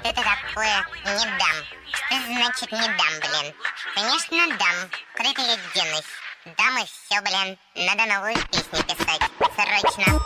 Что это такое? Не дам. Что значит не дам, блин? Конечно, дам. Куда-то я денусь. Дам и все, блин. Надо новую песню писать. Срочно.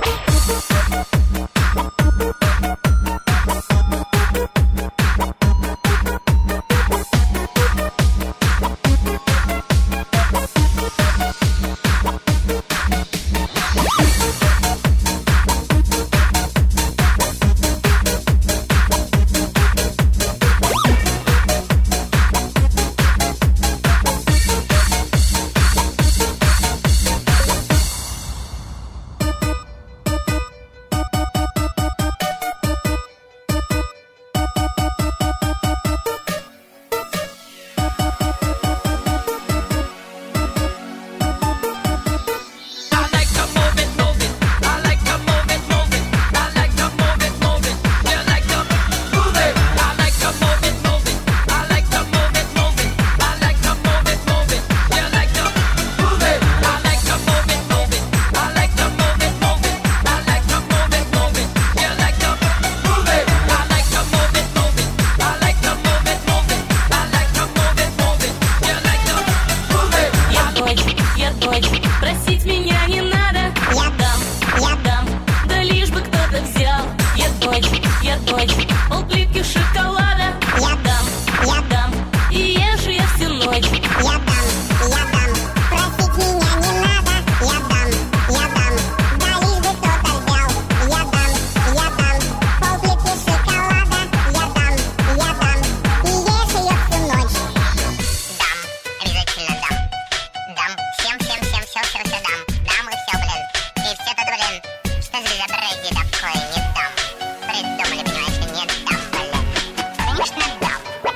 Просить меня не надо. Я дам, да лишь бы кто-то взял. Я дочь, полплитки шоколада. Я дам, и ешь я всю ночь. Я дам, просить меня не надо. Я дам, да лишь бы кто-то взял. Я дам, полплитки шоколада. Я дам, и ешь ее всю ночь. Дам, обязательно дам. Дам, всем дам. Дам и все, блин. И все тут, блин. Что за безобразие такое? Не дам. Придумали, понимаешь, не дам, блин. Конечно, дам.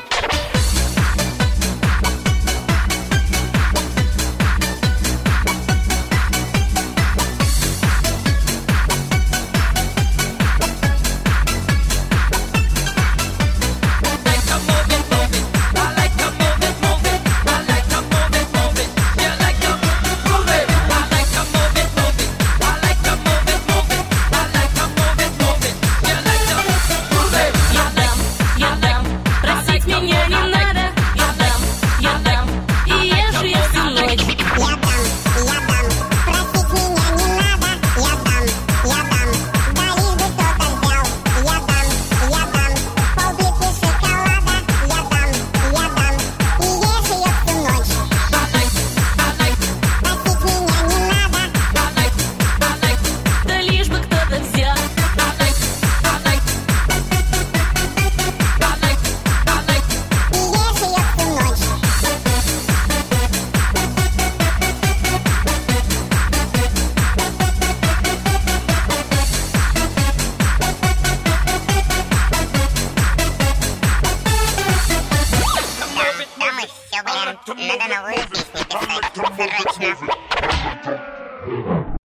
Я дам, просить меня не надо. Я дам, и ешь я всю ночь. Я дам, просить меня не надо. Я дам, да лишь бы кто-то взял. Я дам, полплитки шоколада. Я дам, и ешь ее всю ночь. Просить меня не надо. Да лишь бы кто-то взял. И ешь ее всю ночь. Дам и все, блин. Надо новую песню писать. Срочно.